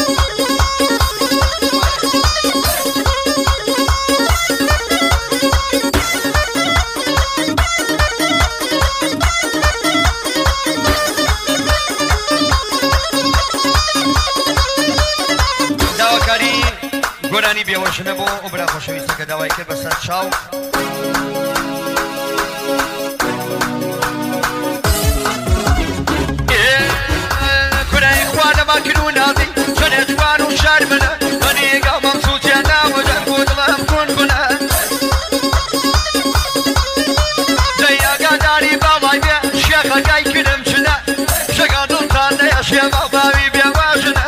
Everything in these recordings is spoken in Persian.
گۆرانی بێوەشنە بۆ ئەو برا خۆشەویستەکە داوای کرد بەسەر چاو کورای خوا لەماکن و نازی چۆنێ جوان و شار منە بەنێگا مەمسووتیان ناوەدەر بۆ دڵم کۆن کنە دەی ئاگاداری باڵای بێ شێخەکای کردم چنە شەگا دڵتان نەیەشێ باوی بێواشنە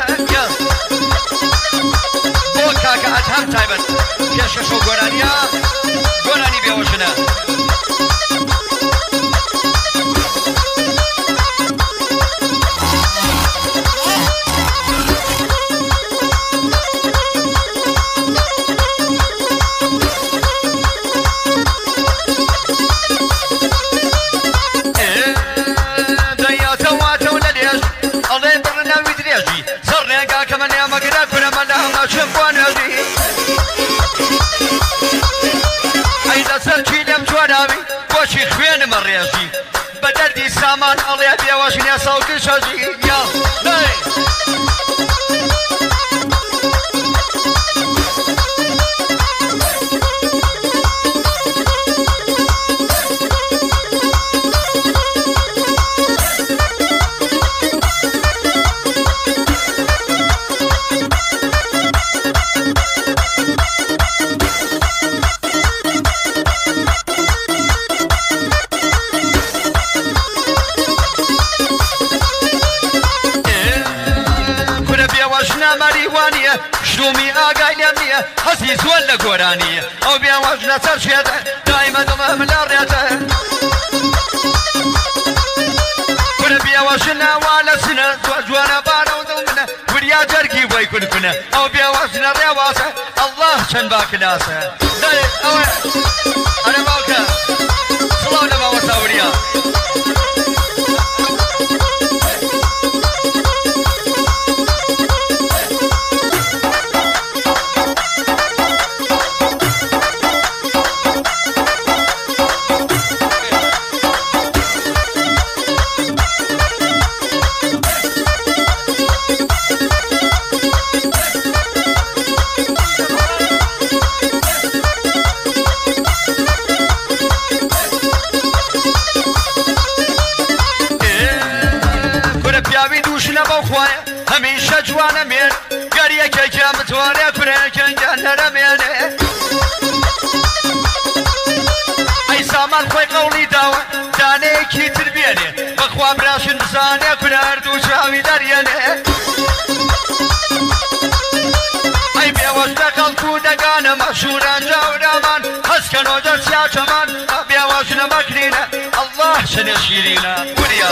کاکە ئەتهەم تایبەت پێشەش و گۆرانیە گۆرانی بێوەشنە دەیاتەواتە و لە لێژ ئەڵێ بڕنەوی درێژی سەر ڕێگا کە من ئێمەگرە کورەمە لە هەمەشم بۆ نێژی ئەی لەسەرچی لەم جواناوی بۆچی خوێنمە ڕێژی بە دەردی سامان ئەڵێ بێوەشنێ سەڵکی شەژی یا شومی ئاگای لێم نییە هەستی زۆر لە گۆرانیە ئەو بێوەش لەسەر شێدە دایمە دڵم لە ڕێتە کورە بێوەشن ناوا لە سنە زۆر جوانە بارە و دڵ منە وریا جەرگی بۆی کونکونە ئەو بێوەشنە ڕێواسە ئەڵڵاه چەند باکلاسە ئەوە ئەرە باوکە سڵاو لە باوە ساوریا هەمیشە جوانە مێن گەریەکێکیان بتوانێ کوڕێکەنگیان نەرەمێنێ ئەی سامان خۆی قەوڵی داوە دانەیەکی تر بێنێ بەخوا براشن بزانێ کورە هەردوو چاوی دەریێنێ ئەی بێوەش دەقەڵک و دەگانە مەشهوران جاورامان هەستکەنۆ دەستیا چەمان بێوەشنە مەکرینە ئەڵڵاه چنێ شیرینە وریا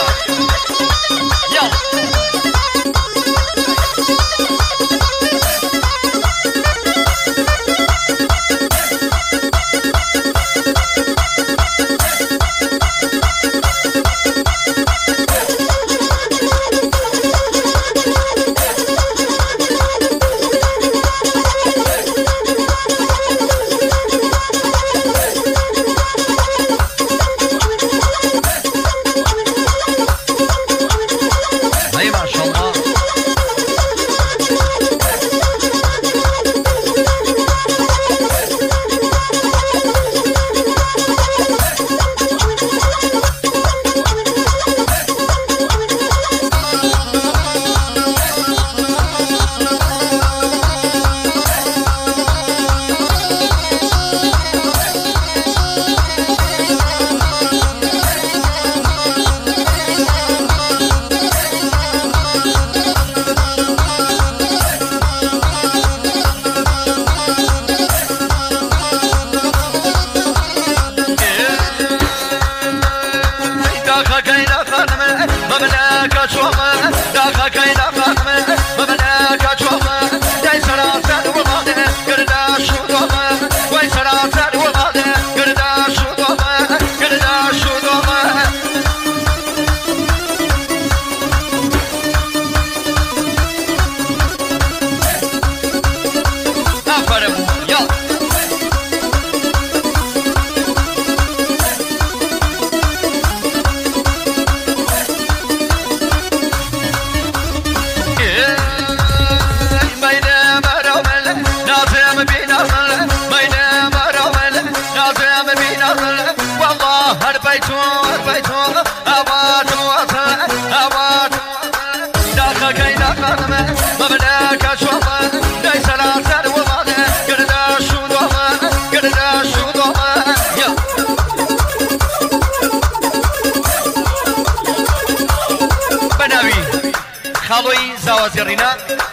ببینە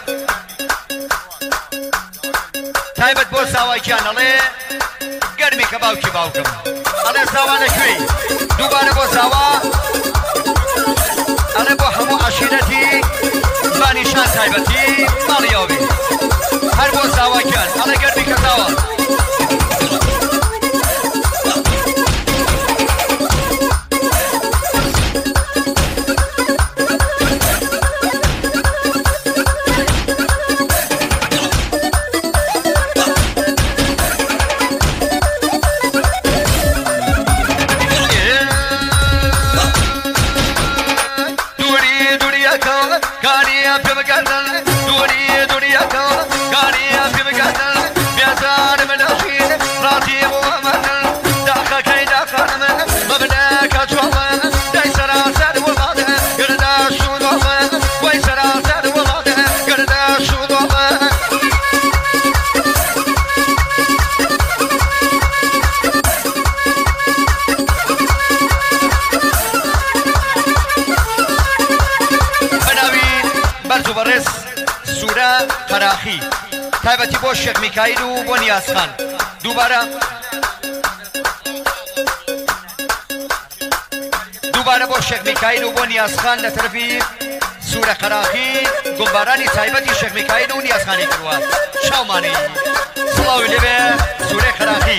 تایبەت بۆ ساوایکیان ئەڵێ گەرمی کە باوکی باوکم ئەڵێ ساوا لەکوێی دووبارە بۆ ساوا ئەڵێ بۆ هەموو عەشیرەتی بانیشان تایبەتی ماڵیەوە بێ هەر بۆ ساواکیان ئەڵێ گەرمی کە ساوا قەراخی تایبەتی بۆ شێخ میکایل و بۆ نیازخان دووبارە بۆ شێخ میکایل و بۆ نیازخان لە تەرەفی سوورە قەراخی گومبارانی تایبەتی شێخ میکایل و نیازخانی کردووە شاومانی سڵاوی لێبێ سوورەی قەراخی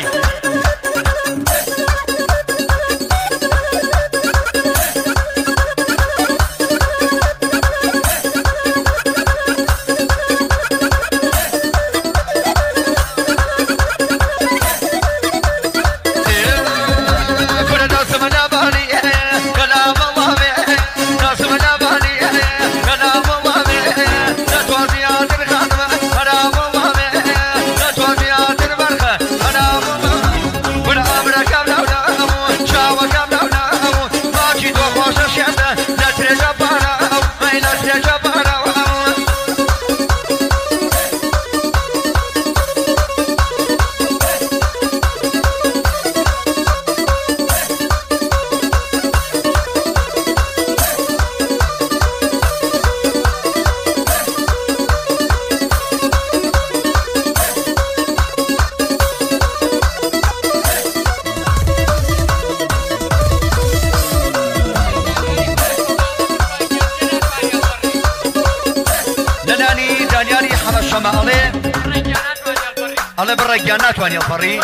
ئەڵێ بڕێکیان ناتوانێ پەڕی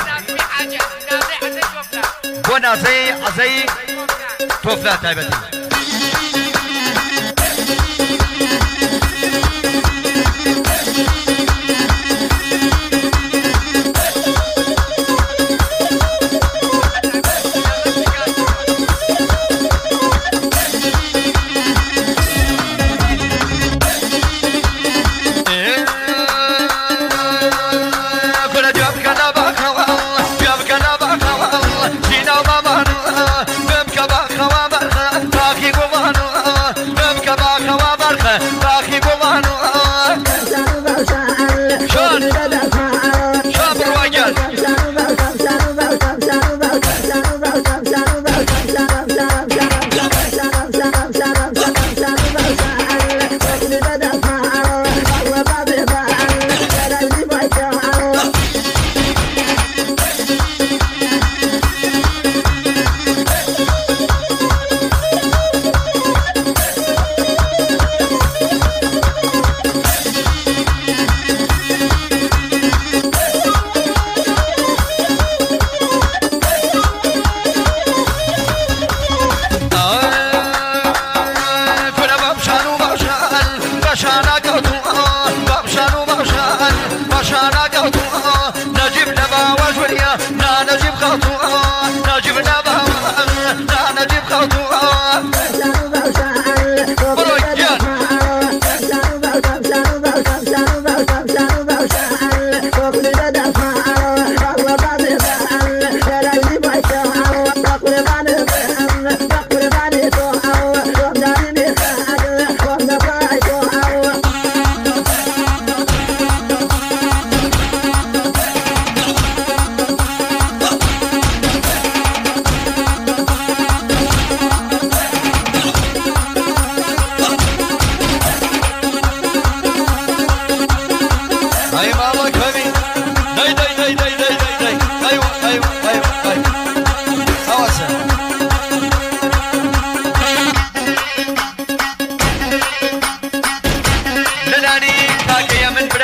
بۆ نازەی عەزەی تۆفلا تایبەتی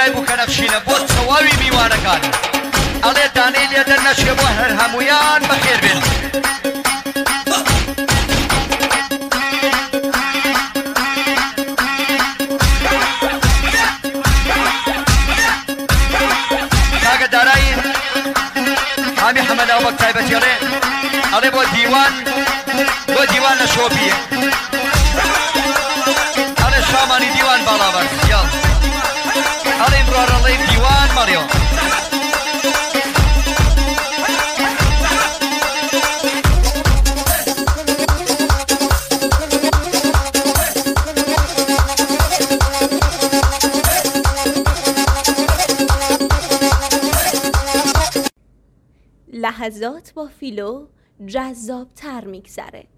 دوای بوو کە نەفشینە بۆ تەواوی میوانەکان ئەڵێ دانەی لێ دەرنەچێ بۆ هەر هەمویان بەخێر بێن کاکە دارایی حامی حەمەدا وەک تایبەتی ئەڵێ بۆ دیوان لە شۆپیە ئەڵێ شامانی دیوان باڵاوەر یاڵ ئەڵێ ئیمڕۆڕەڵەی دیوان مەڕیەوە لحظات با فیلو جذاب‌تر می‌گذره.